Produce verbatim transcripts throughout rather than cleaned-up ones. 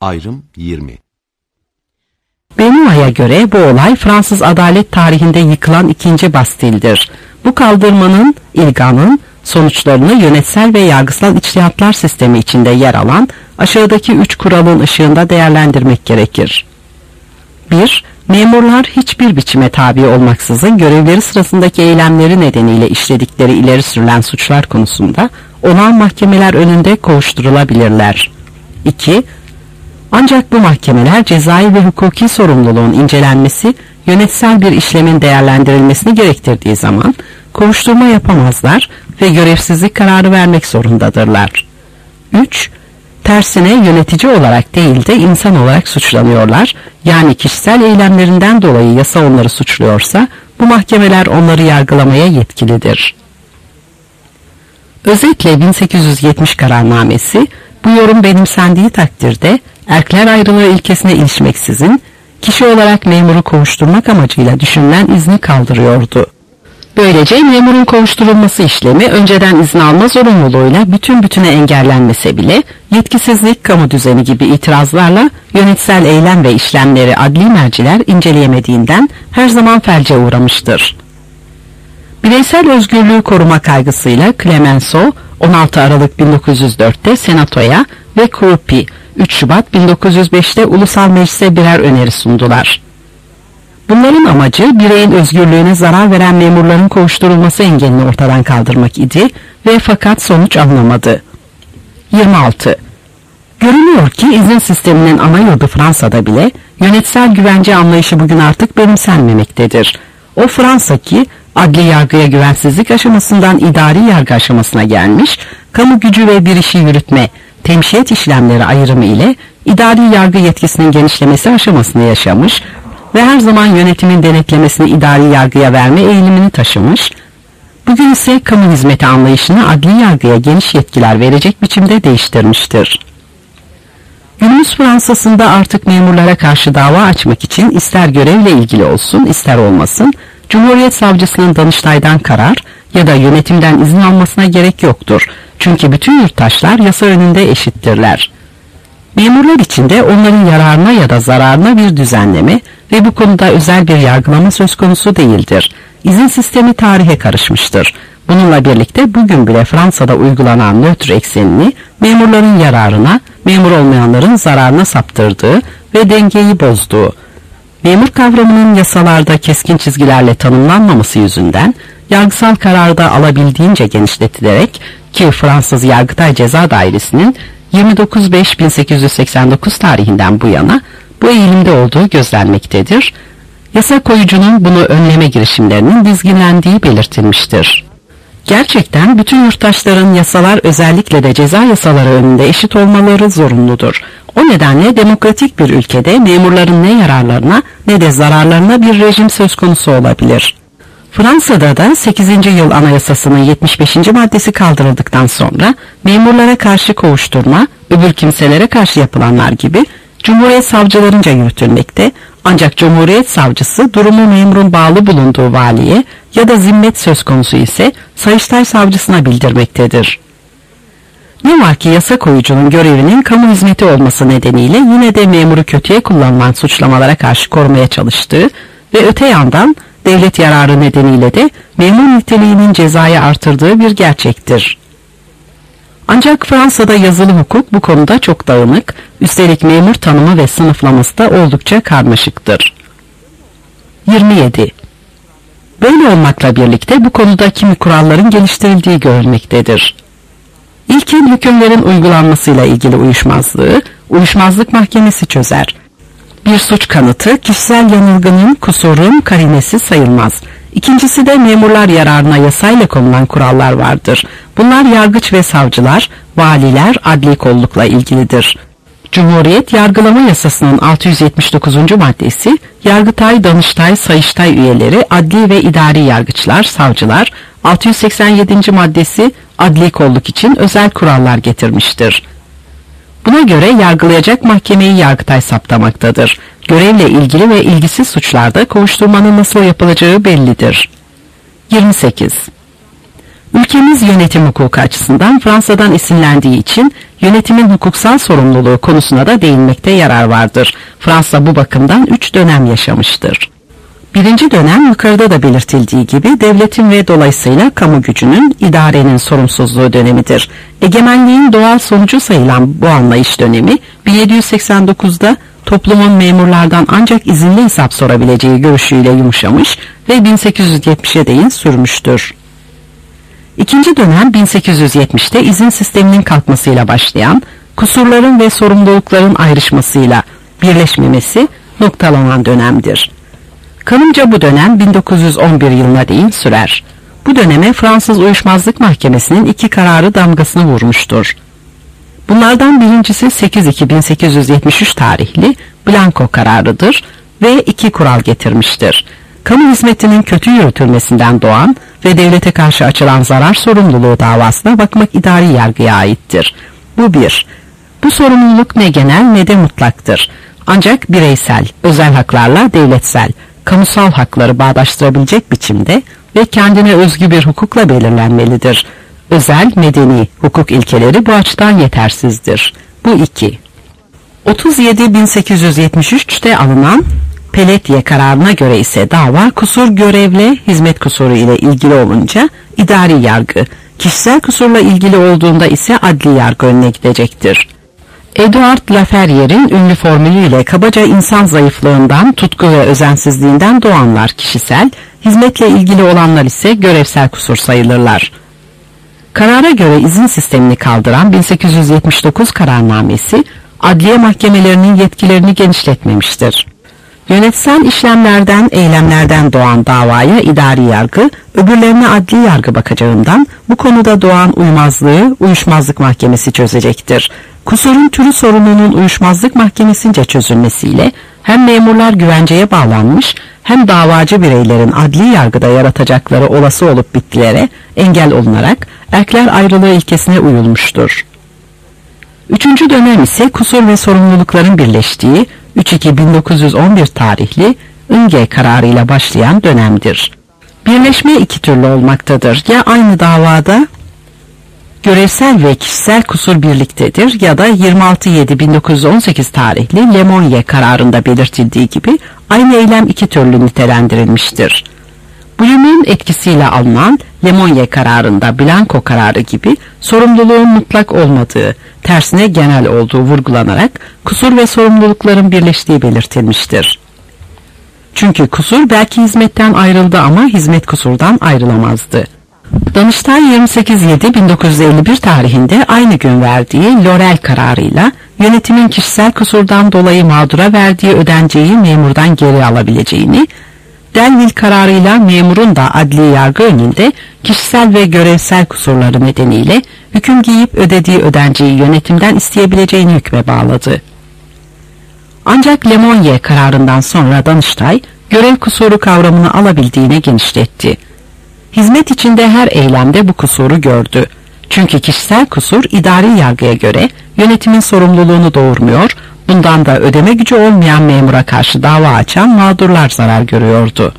Ayrım yirmi. Benoît'a göre bu olay Fransız adalet tarihinde yıkılan ikinci Bastil'dir. Bu kaldırmanın, ilganın sonuçlarını yönetsel ve yargısal içtihatlar sistemi içinde yer alan aşağıdaki üç kuralın ışığında değerlendirmek gerekir. bir. Memurlar hiçbir biçime tabi olmaksızın görevleri sırasındaki eylemleri nedeniyle işledikleri ileri sürülen suçlar konusunda olağan mahkemeler önünde kovuşturulabilirler. iki. Ancak bu mahkemeler cezai ve hukuki sorumluluğun incelenmesi, yönetsel bir işlemin değerlendirilmesini gerektirdiği zaman kovuşturma yapamazlar ve görevsizlik kararı vermek zorundadırlar. üç. Tersine yönetici olarak değil de insan olarak suçlanıyorlar. Yani kişisel eylemlerinden dolayı yasa onları suçluyorsa bu mahkemeler onları yargılamaya yetkilidir. Özetle bin sekiz yüz yetmiş kararnamesi bu yorum benimsendiği takdirde erkler ayrılığı ilkesine ilişmeksizin kişi olarak memuru kovuşturmak amacıyla düşünülen izni kaldırıyordu. Böylece memurun kovuşturulması işlemi önceden izin alma zorunluluğuyla bütün bütüne engellenmese bile yetkisizlik, kamu düzeni gibi itirazlarla yönetsel eylem ve işlemleri adli merciler inceleyemediğinden her zaman felce uğramıştır. Bireysel özgürlüğü koruma kaygısıyla Clemenceau on altı Aralık bin dokuz yüz dört'te Senato'ya ve Krupi üç Şubat bin dokuz yüz beş'te Ulusal Meclis'e birer öneri sundular. Bunların amacı bireyin özgürlüğüne zarar veren memurların kovuşturulması engelini ortadan kaldırmak idi ve fakat sonuç alınamadı. yirmi altı. Görülüyor ki izin sisteminin ana yurdu Fransa'da bile yönetsel güvence anlayışı bugün artık benimsenmemektedir. O Fransa ki adli yargıya güvensizlik aşamasından idari yargı aşamasına gelmiş, kamu gücü ve bir işi yürütme, temşiyet işlemleri ayrımı ile idari yargı yetkisinin genişlemesi aşamasını yaşamış ve her zaman yönetimin denetlemesini idari yargıya verme eğilimini taşımış, bugün ise kamu hizmeti anlayışını adli yargıya geniş yetkiler verecek biçimde değiştirmiştir. Günümüz Fransa'sında artık memurlara karşı dava açmak için ister görevle ilgili olsun ister olmasın, Cumhuriyet Savcısının Danıştay'dan karar ya da yönetimden izin almasına gerek yoktur. Çünkü bütün yurttaşlar yasa önünde eşittirler. Memurlar için de onların yararına ya da zararına bir düzenleme ve bu konuda özel bir yargılama söz konusu değildir. İzin sistemi tarihe karışmıştır. Bununla birlikte bugün bile Fransa'da uygulanan nötr eksenini memurların yararına, memur olmayanların zararına saptırdığı ve dengeyi bozduğu, memur kavramının yasalarda keskin çizgilerle tanımlanmaması yüzünden yargısal kararda alabildiğince genişletilerek ki Fransız Yargıtay Ceza Dairesi'nin yirmi dokuz Eylül bin sekiz yüz seksen dokuz tarihinden bu yana bu eğilimde olduğu gözlenmektedir. Yasa koyucunun bunu önleme girişimlerinin dizginlendiği belirtilmiştir. Gerçekten bütün yurttaşların yasalar özellikle de ceza yasaları önünde eşit olmaları zorunludur. O nedenle demokratik bir ülkede memurların ne yararlarına ne de zararlarına bir rejim söz konusu olabilir. Fransa'da da sekizinci yıl Anayasası'nın yetmiş beşinci maddesi kaldırıldıktan sonra memurlara karşı kovuşturma, öbür kimselere karşı yapılanlar gibi Cumhuriyet savcılarınca yürütülmekte, ancak Cumhuriyet savcısı durumu memurun bağlı bulunduğu valiye ya da zimmet söz konusu ise Sayıştay savcısına bildirmektedir. Ne var ki yasa koyucunun görevinin kamu hizmeti olması nedeniyle yine de memuru kötüye kullanılan suçlamalara karşı korumaya çalıştığı ve öte yandan devlet yararı nedeniyle de memur niteliğinin cezayı artırdığı bir gerçektir. Ancak Fransa'da yazılı hukuk bu konuda çok dağınık, üstelik memur tanımı ve sınıflaması da oldukça karmaşıktır. yirmi yedi. Böyle olmakla birlikte bu konuda kimi kuralların geliştirildiği görülmektedir. İlkin hükümlerin uygulanmasıyla ilgili uyuşmazlığı, uyuşmazlık mahkemesi çözer. Bir suç kanıtı kişisel yanılgının, kusurun karinesi sayılmaz. İkincisi de memurlar yararına yasayla konulan kurallar vardır. Bunlar yargıç ve savcılar, valiler, adli kollukla ilgilidir. Cumhuriyet Yargılama Yasası'nın altı yüz yetmiş dokuzuncu maddesi, Yargıtay, Danıştay, Sayıştay üyeleri, adli ve idari yargıçlar, savcılar, altı yüz seksen yedinci maddesi, adli kolluk için özel kurallar getirmiştir. Buna göre yargılayacak mahkemeyi Yargıtay saptamaktadır. Görevle ilgili ve ilgisiz suçlarda kovuşturmanın nasıl yapılacağı bellidir. yirmi sekiz. Ülkemiz yönetim hukuku açısından Fransa'dan esinlendiği için yönetimin hukuksal sorumluluğu konusuna da değinmekte yarar vardır. Fransa bu bakımdan üç dönem yaşamıştır. Birinci dönem yukarıda da belirtildiği gibi devletin ve dolayısıyla kamu gücünün, idarenin sorumsuzluğu dönemidir. Egemenliğin doğal sonucu sayılan bu anlayış dönemi bin yedi yüz seksen dokuzda toplumun memurlardan ancak izinli hesap sorabileceği görüşüyle yumuşamış ve bin sekiz yüz yetmişe değin sürmüştür. İkinci dönem bin sekiz yüz yetmişte izin sisteminin kalkmasıyla başlayan, kusurların ve sorumlulukların ayrışmasıyla birleşmemesi noktalanan dönemdir. Kanımca bu dönem bin dokuz yüz on bir yılına değin sürer. Bu döneme Fransız Uyuşmazlık Mahkemesi'nin iki kararı damgasını vurmuştur. Bunlardan birincisi sekiz Ekim bin sekiz yüz yetmiş üç tarihli Blanco kararıdır ve iki kural getirmiştir. Kamu hizmetinin kötü yürütülmesinden doğan ve devlete karşı açılan zarar sorumluluğu davasına bakmak idari yargıya aittir. Bu bir. Bu sorumluluk ne genel ne de mutlaktır. Ancak bireysel, özel haklarla devletsel, kamusal hakları bağdaştırabilecek biçimde ve kendine özgü bir hukukla belirlenmelidir. Özel, medeni hukuk ilkeleri bu açıdan yetersizdir. Bu iki. otuz yedi bin sekiz yüz yetmiş üçte alınan Pelletier kararına göre ise dava kusur görevle hizmet kusuru ile ilgili olunca idari yargı, kişisel kusurla ilgili olduğunda ise adli yargı önüne gidecektir. Edouard Laferrier'in ünlü formülüyle kabaca insan zayıflığından, tutku ve özensizliğinden doğanlar kişisel, hizmetle ilgili olanlar ise görevsel kusur sayılırlar. Karara göre izin sistemini kaldıran bin sekiz yüz yetmiş dokuz kararnamesi, adliye mahkemelerinin yetkilerini genişletmemiştir. Yönetsel işlemlerden, eylemlerden doğan davaya idari yargı, öbürlerine adli yargı bakacağından bu konuda doğan uymazlığı uyuşmazlık mahkemesi çözecektir. Kusurun türü sorununun uyuşmazlık mahkemesince çözülmesiyle hem memurlar güvenceye bağlanmış hem davacı bireylerin adli yargıda yaratacakları olası olup bittilere engel olunarak erkler ayrılığı ilkesine uyulmuştur. Üçüncü dönem ise kusur ve sorumlulukların birleştiği üç Ekim bin dokuz yüz on bir tarihli Inge kararıyla başlayan dönemdir. Birleşme iki türlü olmaktadır. Ya aynı davada görevsel ve kişisel kusur birliktedir ya da yirmi altı Eylül bin dokuz yüz on sekiz tarihli Lemonnier kararında belirtildiği gibi aynı eylem iki türlü nitelendirilmiştir. Bloom'un etkisiyle alınan Lemonnier kararında Blanco kararı gibi sorumluluğun mutlak olmadığı, tersine genel olduğu vurgulanarak kusur ve sorumlulukların birleştiği belirtilmiştir. Çünkü kusur belki hizmetten ayrıldı ama hizmet kusurdan ayrılamazdı. Danıştay yirmi sekiz Eylül bin dokuz yüz elli bir tarihinde aynı gün verdiği Lorel kararıyla yönetimin kişisel kusurdan dolayı mağdura verdiği ödenceyi memurdan geri alabileceğini, Delville kararıyla memurun da adli yargı önünde kişisel ve görevsel kusurları nedeniyle hüküm giyip ödediği ödenceyi yönetimden isteyebileceğini hükme bağladı. Ancak Lemonnier kararından sonra Danıştay görev kusuru kavramını alabildiğine genişletti. Hizmet içinde her eylemde bu kusuru gördü. Çünkü kişisel kusur idari yargıya göre yönetimin sorumluluğunu doğurmuyor, bundan da ödeme gücü olmayan memura karşı dava açan mağdurlar zarar görüyordu.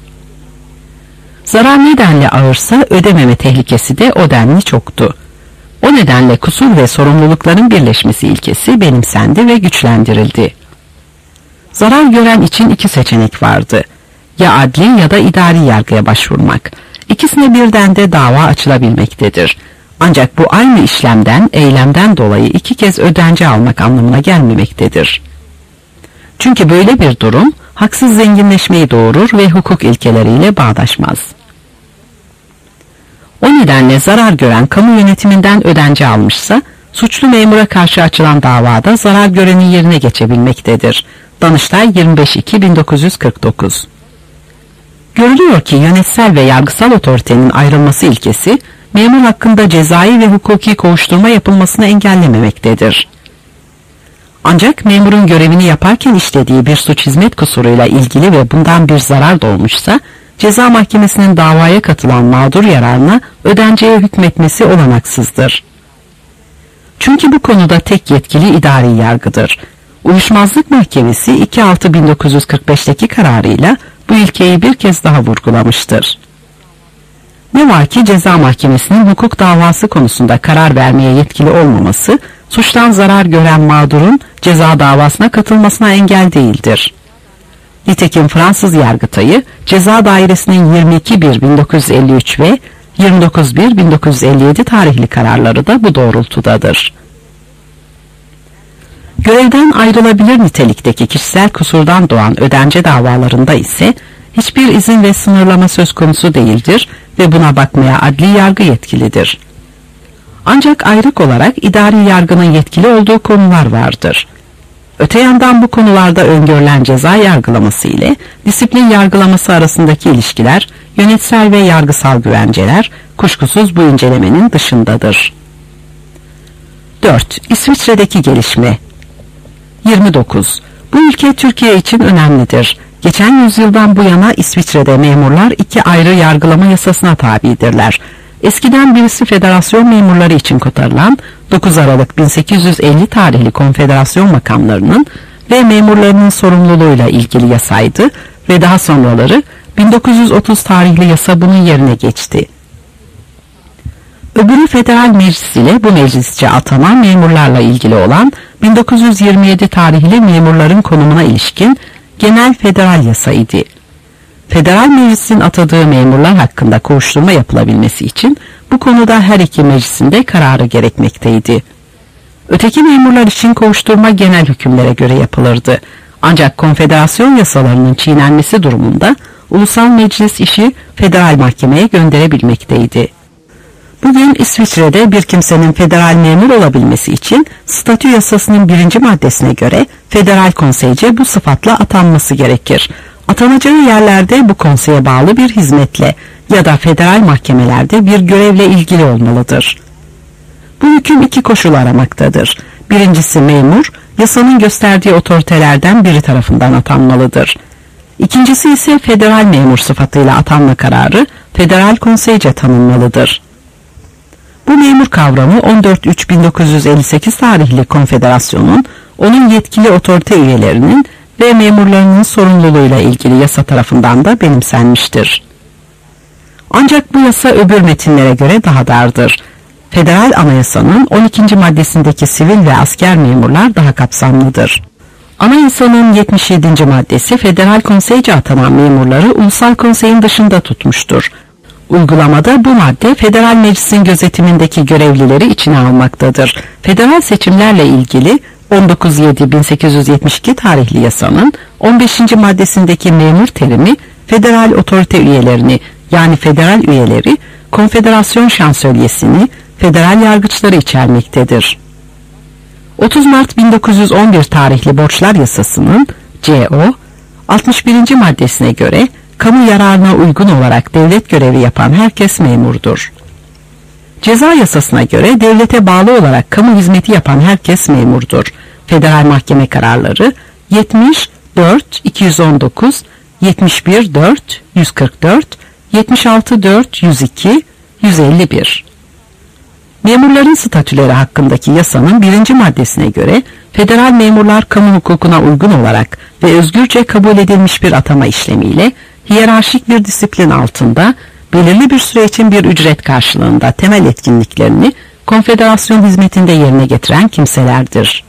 Zarar nedenle ağırsa ödememe tehlikesi de o denli çoktu. O nedenle kusur ve sorumlulukların birleşmesi ilkesi benimsendi ve güçlendirildi. Zarar gören için iki seçenek vardı. Ya adli ya da idari yargıya başvurmak. İkisine birden de dava açılabilmektedir. Ancak bu aynı işlemden, eylemden dolayı iki kez ödence almak anlamına gelmemektedir. Çünkü böyle bir durum haksız zenginleşmeyi doğurur ve hukuk ilkeleriyle bağdaşmaz. O nedenle zarar gören kamu yönetiminden ödence almışsa, suçlu memura karşı açılan davada zarar görenin yerine geçebilmektedir. Danıştay yirmi beş Ekim bin dokuz yüz kırk dokuz. Görülüyor ki yönetsel ve yargısal otoritenin ayrılması ilkesi, memur hakkında cezai ve hukuki kovuşturma yapılmasını engellememektedir. Ancak memurun görevini yaparken işlediği bir suç hizmet kusuruyla ilgili ve bundan bir zarar doğmuşsa, ceza mahkemesinin davaya katılan mağdur yararına ödenceye hükmetmesi olanaksızdır. Çünkü bu konuda tek yetkili idari yargıdır. Uyuşmazlık Mahkemesi iki altı bin dokuz yüz kırk beşteki kararıyla bu ilkeyi bir kez daha vurgulamıştır. Ne var ki ceza mahkemesinin hukuk davası konusunda karar vermeye yetkili olmaması, suçtan zarar gören mağdurun ceza davasına katılmasına engel değildir. Nitekim Fransız Yargıtayı Ceza Dairesi'nin yirmi iki bir bin dokuz yüz elli üç ve yirmi dokuz bir bin dokuz yüz elli yedi tarihli kararları da bu doğrultudadır. Görevden ayrılabilir nitelikteki kişisel kusurdan doğan ödence davalarında ise hiçbir izin ve sınırlama söz konusu değildir ve buna bakmaya adli yargı yetkilidir. Ancak ayrık olarak idari yargının yetkili olduğu konular vardır. Öte yandan bu konularda öngörülen ceza yargılaması ile disiplin yargılaması arasındaki ilişkiler, yönetsel ve yargısal güvenceler kuşkusuz bu incelemenin dışındadır. dört. İsviçre'deki gelişme. yirmi dokuz. Bu ülke Türkiye için önemlidir. Geçen yüzyıldan bu yana İsviçre'de memurlar iki ayrı yargılama yasasına tabidirler. Eskiden birisi federasyon memurları için kotarılan dokuz Aralık bin sekiz yüz elli tarihli konfederasyon makamlarının ve memurlarının sorumluluğuyla ilgili yasaydı ve daha sonraları bin dokuz yüz otuz tarihli yasa bunun yerine geçti. Öbürü federal meclis ile bu meclisçe atama memurlarla ilgili olan bin dokuz yüz yirmi yedi tarihli memurların konumuna ilişkin genel federal yasaydı. Federal meclisin atadığı memurlar hakkında kovuşturma yapılabilmesi için bu konuda her iki meclisinde kararı gerekmekteydi. Öteki memurlar için kovuşturma genel hükümlere göre yapılırdı. Ancak konfederasyon yasalarının çiğnenmesi durumunda ulusal meclis işi federal mahkemeye gönderebilmekteydi. Bugün İsviçre'de bir kimsenin federal memur olabilmesi için statü yasasının birinci maddesine göre federal konseyce bu sıfatla atanması gerekir. Atanacağı yerlerde bu konseye bağlı bir hizmetle ya da federal mahkemelerde bir görevle ilgili olmalıdır. Bu hüküm iki koşul aramaktadır. Birincisi memur, yasanın gösterdiği otoritelerden biri tarafından atanmalıdır. İkincisi ise federal memur sıfatıyla atanma kararı federal konseyce tanınmalıdır. Bu memur kavramı on dört Eylül bin dokuz yüz elli sekiz tarihli konfederasyonun, onun yetkili otorite üyelerinin ve memurlarının sorumluluğuyla ilgili yasa tarafından da benimsenmiştir. Ancak bu yasa öbür metinlere göre daha dardır. Federal Anayasanın on ikinci maddesindeki sivil ve asker memurlar daha kapsamlıdır. Anayasanın yetmiş yedinci maddesi federal konseyce atanan memurları ulusal konseyin dışında tutmuştur. Uygulamada bu madde federal meclisin gözetimindeki görevlileri içine almaktadır. Federal seçimlerle ilgili on dokuz Eylül bin sekiz yüz yetmiş iki tarihli yasanın on beşinci maddesindeki memur terimi federal otorite üyelerini yani federal üyeleri, konfederasyon şansölyesini, federal yargıçları içermektedir. otuz Mart bin dokuz yüz on bir tarihli borçlar yasasının C O altmış birinci maddesine göre kamu yararına uygun olarak devlet görevi yapan herkes memurdur. Ceza yasasına göre devlete bağlı olarak kamu hizmeti yapan herkes memurdur. Federal mahkeme kararları yetmiş dört iki yüz on dokuz, yetmiş bir dört yüz kırk dört, yetmiş altı dört yüz iki, yüz elli bir. Memurların statüleri hakkındaki yasanın birinci maddesine göre federal memurlar kamu hukukuna uygun olarak ve özgürce kabul edilmiş bir atama işlemiyle hiyerarşik bir disiplin altında belirli bir süre için bir ücret karşılığında temel etkinliklerini konfederasyon hizmetinde yerine getiren kimselerdir.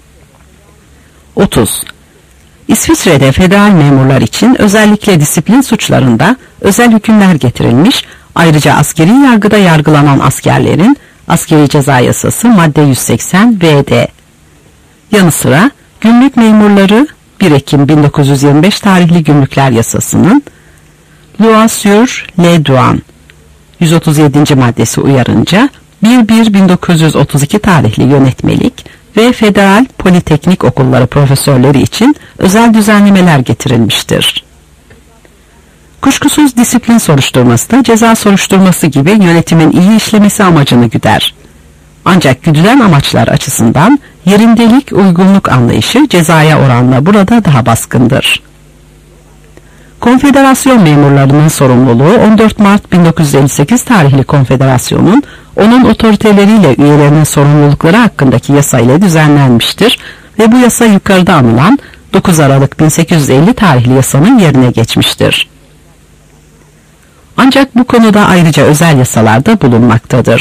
otuz. İsviçre'de federal memurlar için özellikle disiplin suçlarında özel hükümler getirilmiş, ayrıca askeri yargıda yargılanan askerlerin askeri ceza yasası madde yüz seksen V D. Yanı sıra gümrük memurları bir Ekim bin dokuz yüz yirmi beş tarihli gümrükler yasasının Loi sur les douanes yüz otuz yedinci maddesi uyarınca bir bir bin dokuz yüz otuz iki tarihli yönetmelik ve federal politeknik okulları profesörleri için özel düzenlemeler getirilmiştir. Kuşkusuz disiplin soruşturması da ceza soruşturması gibi yönetimin iyi işlemesi amacını güder. Ancak güdülen amaçlar açısından yerindelik, uygunluk anlayışı cezaya oranla burada daha baskındır. Konfederasyon memurlarının sorumluluğu on dört Mart bin dokuz yüz elli sekiz tarihli konfederasyonun onun otoriteleriyle üyelerinin sorumlulukları hakkındaki yasa ile düzenlenmiştir ve bu yasa yukarıda anılan dokuz Aralık bin sekiz yüz elli tarihli yasanın yerine geçmiştir. Ancak bu konuda ayrıca özel yasalar da bulunmaktadır.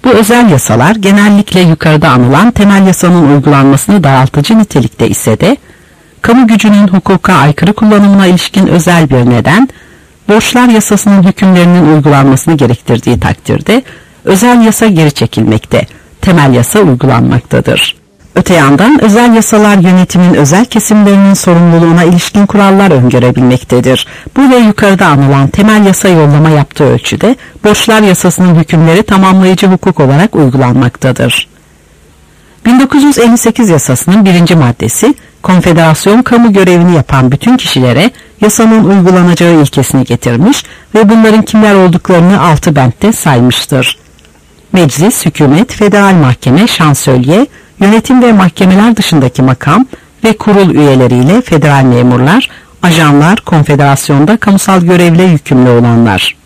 Bu özel yasalar genellikle yukarıda anılan temel yasanın uygulanmasını daraltıcı nitelikte ise de, kamu gücünün hukuka aykırı kullanımına ilişkin özel bir neden, borçlar yasasının hükümlerinin uygulanmasını gerektirdiği takdirde, özel yasa geri çekilmekte, temel yasa uygulanmaktadır. Öte yandan özel yasalar yönetimin özel kesimlerinin sorumluluğuna ilişkin kurallar öngörebilmektedir. Bu ve yukarıda anılan temel yasa yollama yaptığı ölçüde borçlar yasasının hükümleri tamamlayıcı hukuk olarak uygulanmaktadır. bin dokuz yüz elli sekiz yasasının birinci maddesi, konfederasyon kamu görevini yapan bütün kişilere yasanın uygulanacağı ilkesini getirmiş ve bunların kimler olduklarını altı bentte saymıştır. Meclis, hükümet, federal mahkeme, şansölye, yönetim ve mahkemeler dışındaki makam ve kurul üyeleriyle federal memurlar, ajanlar, konfederasyonda kamusal görevle yükümlü olanlar.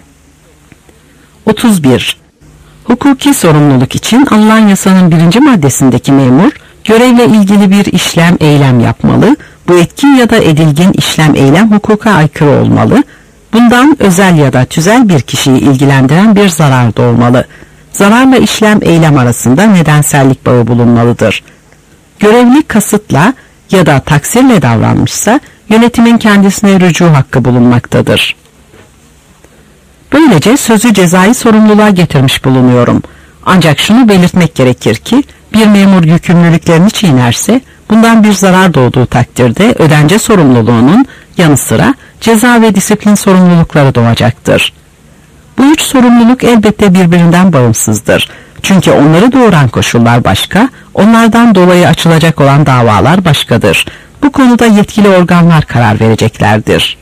otuz bir. Hukuki sorumluluk için alınan yasanın birinci maddesindeki memur, görevle ilgili bir işlem, eylem yapmalı, bu etkin ya da edilgin işlem, eylem hukuka aykırı olmalı, bundan özel ya da tüzel bir kişiyi ilgilendiren bir zarar da olmalı. Zararla işlem, eylem arasında nedensellik bağı bulunmalıdır. Görevli kasıtla ya da taksirle davranmışsa yönetimin kendisine rücu hakkı bulunmaktadır. Böylece sözü cezai sorumluluğa getirmiş bulunuyorum. Ancak şunu belirtmek gerekir ki bir memur yükümlülüklerini çiğnerse bundan bir zarar doğduğu takdirde ödence sorumluluğunun yanı sıra ceza ve disiplin sorumlulukları doğacaktır. Bu üç sorumluluk elbette birbirinden bağımsızdır. Çünkü onları doğuran koşullar başka, onlardan dolayı açılacak olan davalar başkadır. Bu konuda yetkili organlar karar vereceklerdir.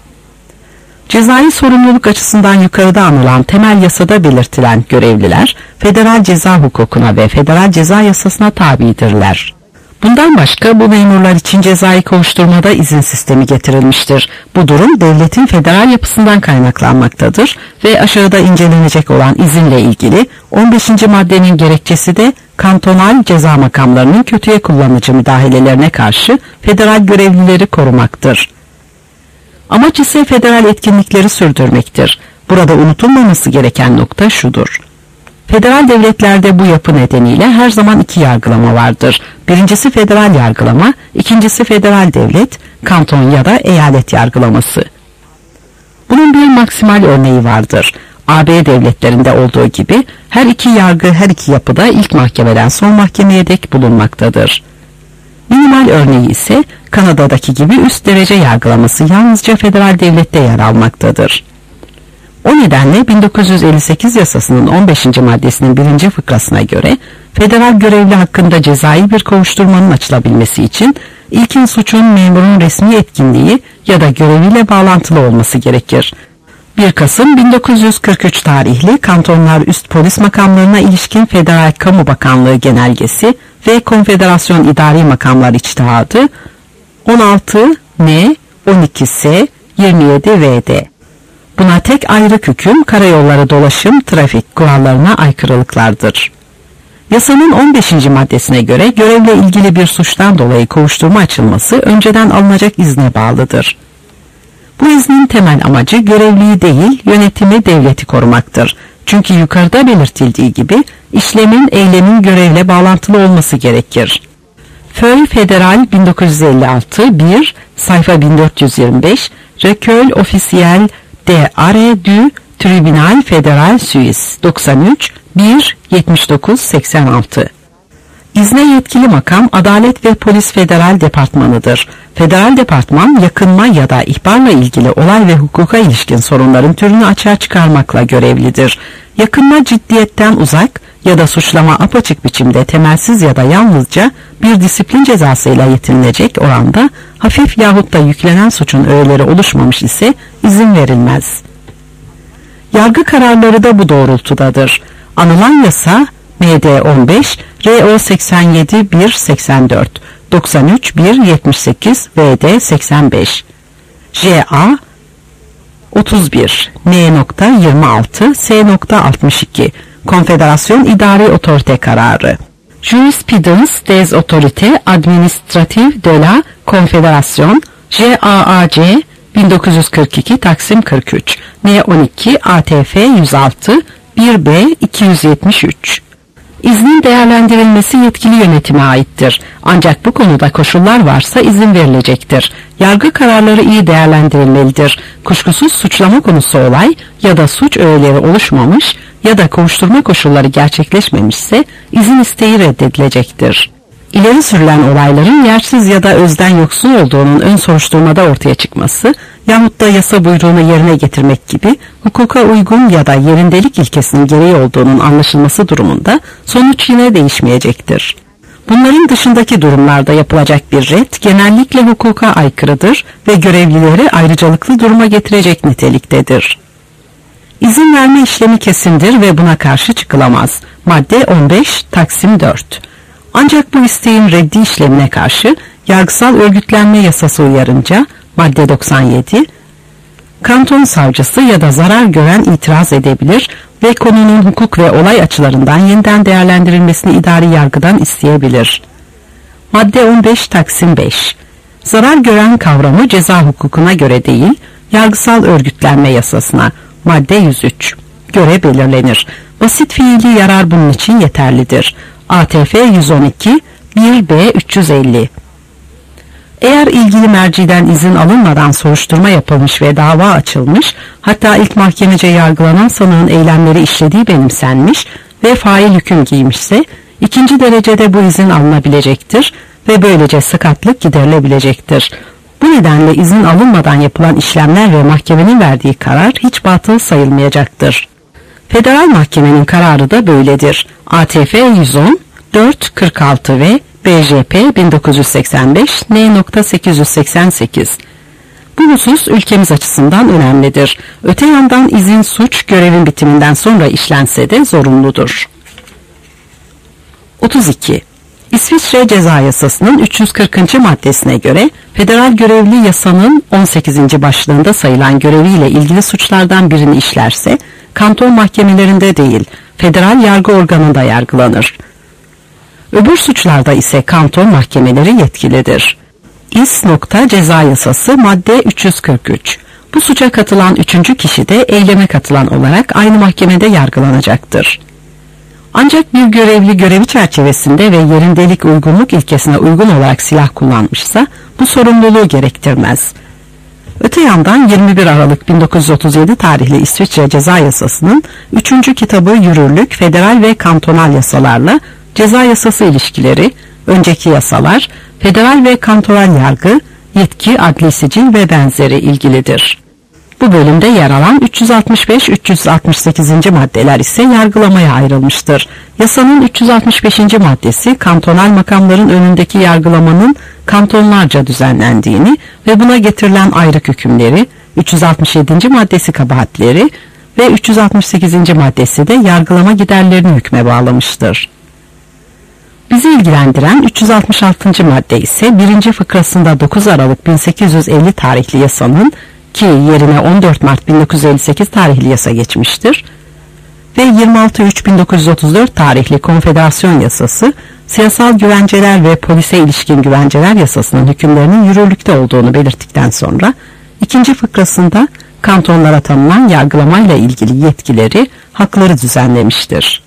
Cezai sorumluluk açısından yukarıda anılan temel yasada belirtilen görevliler, federal ceza hukukuna ve federal ceza yasasına tabidirler. Bundan başka bu memurlar için cezai kovuşturmada izin sistemi getirilmiştir. Bu durum devletin federal yapısından kaynaklanmaktadır ve aşağıda incelenecek olan izinle ilgili on beşinci maddenin gerekçesi de kantonal ceza makamlarının kötüye kullanıcı müdahalelerine karşı federal görevlileri korumaktır. Amaç ise federal etkinlikleri sürdürmektir. Burada unutulmaması gereken nokta şudur. Federal devletlerde bu yapı nedeniyle her zaman iki yargılama vardır. Birincisi federal yargılama, ikincisi federal devlet, kanton ya da eyalet yargılaması. Bunun bir maksimal örneği vardır. A B devletlerinde olduğu gibi her iki yargı her iki yapıda ilk mahkemeden son mahkemeye dek bulunmaktadır. Minimal örneği ise Kanada'daki gibi üst derece yargılaması yalnızca federal devlette yer almaktadır. O nedenle bin dokuz yüz elli sekiz yasasının on beşinci maddesinin birinci fıkrasına göre federal görevli hakkında cezai bir kovuşturmanın açılabilmesi için ilkin suçun memurun resmi etkinliği ya da göreviyle bağlantılı olması gerekir. bir Kasım bin dokuz yüz kırk üç tarihli Kantonlar Üst Polis Makamlarına ilişkin Federal Kamu Bakanlığı Genelgesi ve Konfederasyon İdari Makamlar İçtihadı on altı N on iki S yirmi yedi V D. Buna tek ayrı hüküm karayolları dolaşım trafik kurallarına aykırılıklardır. Yasanın on beşinci maddesine göre görevle ilgili bir suçtan dolayı kovuşturma açılması önceden alınacak izne bağlıdır. Bu iznin temel amacı görevliyi değil yönetimi, devleti korumaktır. Çünkü yukarıda belirtildiği gibi işlemin, eylemin görevle bağlantılı olması gerekir. Feuille Fédérale bin dokuz yüz elli altı bir sayfa bin dört yüz yirmi beş Recueil officiel de arrêt du Tribunal Fédéral Suisse doksan üç bir yetmiş dokuz seksen altı. İzne yetkili makam Adalet ve Polis Federal Departmanı'dır. Federal Departman yakınma ya da ihbarla ilgili olay ve hukuka ilişkin sorunların türünü açığa çıkarmakla görevlidir. Yakınma ciddiyetten uzak ya da suçlama apaçık biçimde temelsiz ya da yalnızca bir disiplin cezasıyla yetinilecek oranda hafif yahut da yüklenen suçun öğeleri oluşmamış ise izin verilmez. Yargı kararları da bu doğrultudadır. Anılan yasa M D on beş, R O seksen yedi bir seksen dört, doksan üç bir yetmiş sekiz, V D seksen beş, J A otuz bir, N yirmi altı, S altmış iki, Konfederasyon İdari Otorite Kararı. Jurisprudence des Autorités Administratives de la Confédération, J A A C bin dokuz yüz kırk iki Taksim kırk üç, N on iki A T F yüz altı, bir B iki yüz yetmiş üç. İznin değerlendirilmesi yetkili yönetime aittir. Ancak bu konuda koşullar varsa izin verilecektir. Yargı kararları iyi değerlendirilmelidir. Kuşkusuz suçlama konusu olay ya da suç öğeleri oluşmamış ya da kovuşturma koşulları gerçekleşmemişse izin isteği reddedilecektir. İleri sürülen olayların yersiz ya da özden yoksun olduğunun ön soruşturmada ortaya çıkması yahut da yasa buyruğunu yerine getirmek gibi hukuka uygun ya da yerindelik ilkesinin gereği olduğunun anlaşılması durumunda sonuç yine değişmeyecektir. Bunların dışındaki durumlarda yapılacak bir ret genellikle hukuka aykırıdır ve görevlileri ayrıcalıklı duruma getirecek niteliktedir. İzin verme işlemi kesindir ve buna karşı çıkılamaz. Madde on beş Taksim dört. Ancak bu isteğin reddi işlemine karşı yargısal örgütlenme yasası uyarınca madde doksan yedi, kanton savcısı ya da zarar gören itiraz edebilir ve konunun hukuk ve olay açılarından yeniden değerlendirilmesini idari yargıdan isteyebilir. Madde on beş Taksim beş. Zarar gören kavramı ceza hukukuna göre değil, yargısal örgütlenme yasasına madde yüz üç göre belirlenir. Basit fiili yarar bunun için yeterlidir. A T F yüz on iki bir B üç yüz elli. Eğer ilgili merciden izin alınmadan soruşturma yapılmış ve dava açılmış, hatta ilk mahkemece yargılanan sanığın eylemleri işlediği benimsenmiş ve fail hüküm giymişse, ikinci derecede bu izin alınabilecektir ve böylece sakatlık giderilebilecektir. Bu nedenle izin alınmadan yapılan işlemler ve mahkemenin verdiği karar hiç batıl sayılmayacaktır. Federal mahkemenin kararı da böyledir. A T F yüz on dört kırk altı ve B J P bin dokuz yüz seksen beş N sekiz yüz seksen sekiz. Bu husus ülkemiz açısından önemlidir. Öte yandan izin suç görevin bitiminden sonra işlense de zorunludur. otuz iki. İsviçre Ceza Yasası'nın üç yüz kırkıncı maddesine göre federal görevli yasanın on sekizinci başlığında sayılan göreviyle ilgili suçlardan birini işlerse kanton mahkemelerinde değil, federal yargı organında yargılanır. Öbür suçlarda ise kanton mahkemeleri yetkilidir. İs. Ceza Yasası madde üç yüz kırk üç. Bu suça katılan üçüncü kişi de eyleme katılan olarak aynı mahkemede yargılanacaktır. Ancak bir görevli görevi çerçevesinde ve yerindelik uygunluk ilkesine uygun olarak silah kullanmışsa bu sorumluluğu gerektirmez. Öte yandan yirmi bir Aralık bin dokuz yüz otuz yedi tarihli İsviçre Ceza Yasası'nın üçüncü kitabı yürürlük, federal ve kantonal yasalarla ceza yasası ilişkileri, önceki yasalar, federal ve kantonal yargı, yetki, adli sicil ve benzeri ilgilidir. Bu bölümde yer alan üç yüz altmış beş üç yüz altmış sekizinci maddeler ise yargılamaya ayrılmıştır. Yasanın üç yüz altmış beşinci maddesi kantonal makamların önündeki yargılamanın kantonlarca düzenlendiğini ve buna getirilen ayrık hükümleri, üç yüz altmış yedinci maddesi kabahatleri ve üç yüz altmış sekizinci maddesi de yargılama giderlerini hükme bağlamıştır. Bizi ilgilendiren üç yüz altmış altıncı madde ise birinci fıkrasında dokuz Aralık bin sekiz yüz elli tarihli yasanın ki yerine on dört Mart bin dokuz yüz elli sekiz tarihli yasa geçmiştir ve yirmi altı Eylül bin dokuz yüz otuz dört tarihli Konfederasyon Yasası, siyasal güvenceler ve polise ilişkin güvenceler yasasının hükümlerinin yürürlükte olduğunu belirttikten sonra ikinci fıkrasında kantonlara tanınan yargılamayla ilgili yetkileri, hakları düzenlemiştir.